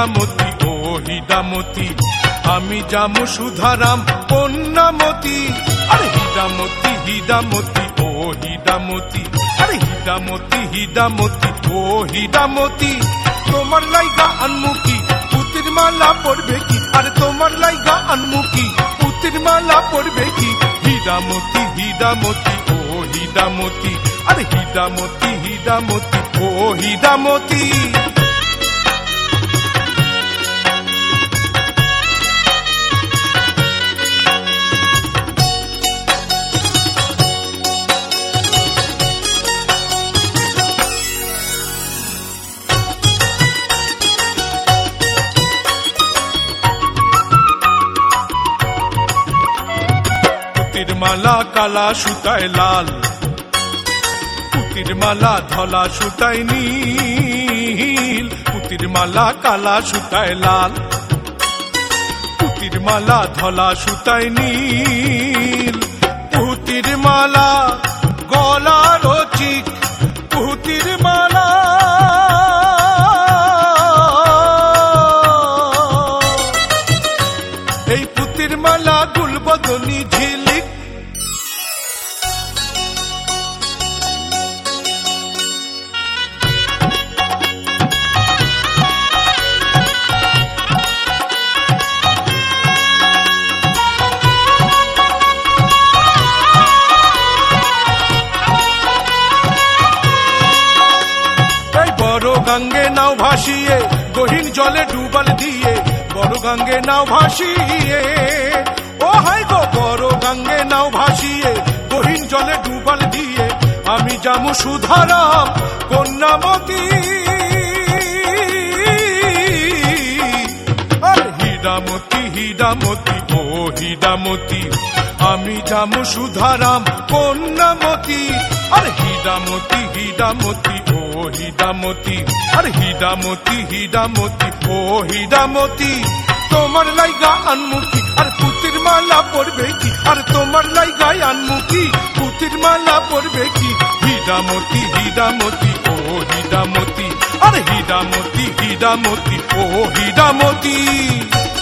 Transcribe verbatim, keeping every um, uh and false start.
হীরামতি ও হীরামতি আমি যামু সুধারাম কন্যামতি আরে হীরামতি হীরামতি ও হীরামতি আরে হীরামতি হীরামতি ও হীরামতি তোমার লাইগা আনমুখী পুতির মালা পড়বে কি আরে তোমার লাইগা আনমুখী পুতির মালা পড়বে কি হীরামতি হীরামতি ও হীরামতি আরে হীরামতি হীরামতি ও হীরামতি পুতির মালা কালা সুতায় লাল পুতির মালা ধলা সুতায় নীল পুতির মালা কালা সুতায় লাল পুতির মালা ধলা সুতায় নীল পুতির মালা গলার চিক পুতির মালা এই পুতির মালা গুলবদনি ঝিলিক বড় গঙ্গে নাও ভাসিয়ে গহীন জলে ডুবাল দিয়ে বড় গঙ্গে নাও ভাসিয়ে ও হাই গো বড় গঙ্গে নাও ভাসিয়ে গহীন জলে ডুবাল দিয়ে আমি যামু সুধারাম কন্যামতি আরে হীরামতি হীরামতি ও হীরামতি আমি যামু সুধারাম কন্যামতি আরে হীরামতি হীরামতি ও হীরামতি আরে হীরামতি হীরামতি ও হীরামতি তোমার লাইগা আনমুখী আর পুতির মালা পড়বে কি আর তোমার লাইগায় আনমুখী পুতির মালা পড়বে কি হীরামতি হীরামতি ও হীরামতি আরে হীরামতি হীরামতি ও হীরামতি।